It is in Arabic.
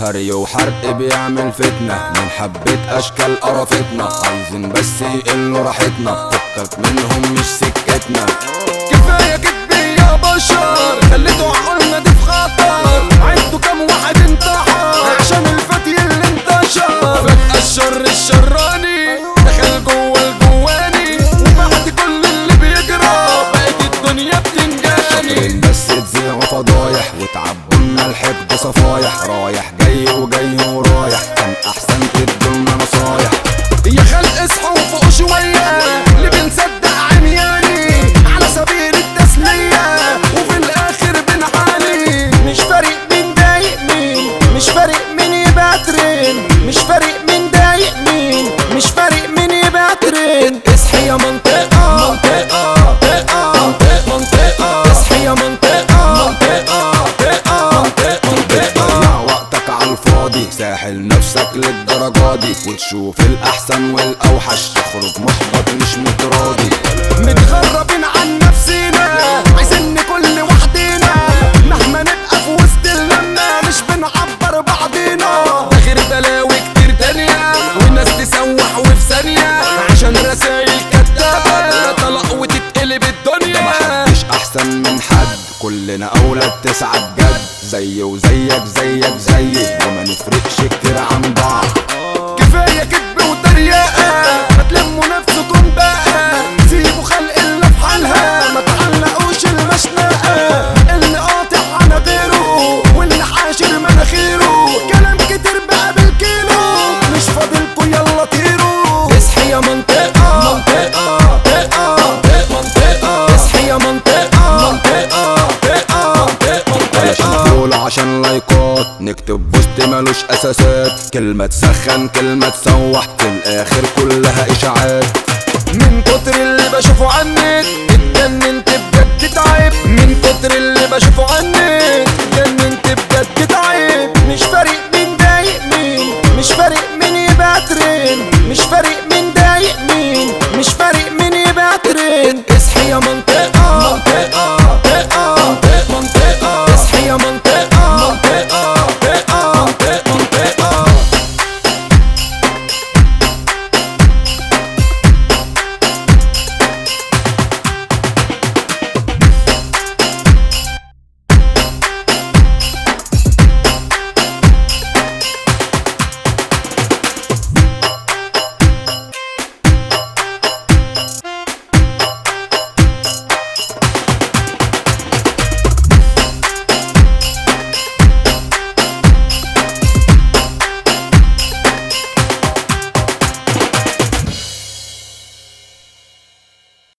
هري وحرق بيعمل فتنة من حبة اشكال قرفتنا، عايزين بس يقلوا راحتنا، فكك منهم مش سكتنا. كفاية كدب يا بشر، خليتوا عقولنا دي في خطر، عدوا كام واحد انتحر عشان الفتي اللي انتشر. فجأة الشر الشراني دخل جوه الجواني، وبعد كل اللي بيجرى بقت الدنيا بتنجاني. بس تذيعوا فضايح وتعبولنا الحقد صفايح، رايح جاي وجاي ورايح، كان احسن تدولنا نصايح. يا خلق اصحوا وفوقوا شوية، اللي بنصدق عمياني على سبيل التسلية وفي الاخر بنعاني. مش فارق مين ضايق مين، مش فارق مين يبقى ترند، مش فارق مين ضايق مين، مش فارق مين يبقى ترند. اصحي يا منطقة منطقة منطقة منطقة، اصحي يا منطقة منطقة بتضيع وقتك عالفاضي، ساحل نفسك للدرجة دي، وتشوف الأحسن والأوحش، تخرج محبط مش متراضي. متغربين عن نفسينا، عايزين كل وحدينا، مهما نبقى في وسط اللمة مش بنعبر بعضينا. ده غير بلاوي كتير تانية، والناس تسوح وفي ثانية عشان رسايل كدابة، طلق وتتقلب الدنيا. محدش أحسن من حد، كلنا أولاد تسعة بجد، زي وزيك زيك زيي، وما نفرقش كتير عن بعض. كفاية كدب وتريقة، ما تلموا نفسكم بقى، سيبوا خلق الله في حالها، ما تعلقوش المشنقة. اللي قاطع على غيره واللي حاشر مناخيره، كلام كتير بقى بالكيلو، مش فاضلكوا يلا طيروا. اصحي يا منطقة منطقة منطقة، اصحي يا منطقة منطقة علشان فول عشان لايكات، نكتب بوست ملوش اساسات، كلمة تسخن كلمة تسوح، في الاخر كلها اشاعات. من كتر اللي بشوفه عنك اتجننت بجد تعب، من كتر اللي بشوفه عنك اتجننت بجد تعب. مش فارق مين ضايق مين، مش فارق مين يبقى ترند، مش فارق مين ضايق مين، مش فارق مين يبقى ترند. اصحي يا منطقة